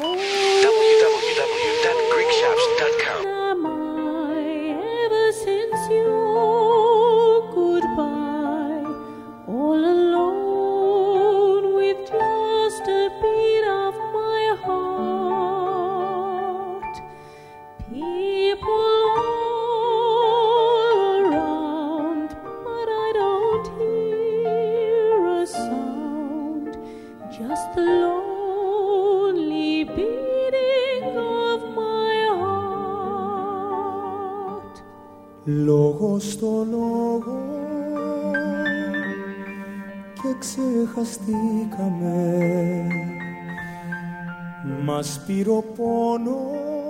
www.greekshops.com. Am I ever since you goodbye, all alone with just a beat of my heart. People all around, but I don't hear a sound, just the lonely beating of my heart. Λόγο στο λόγο και ξεχαστήκαμε, μας πήρε ο πόνος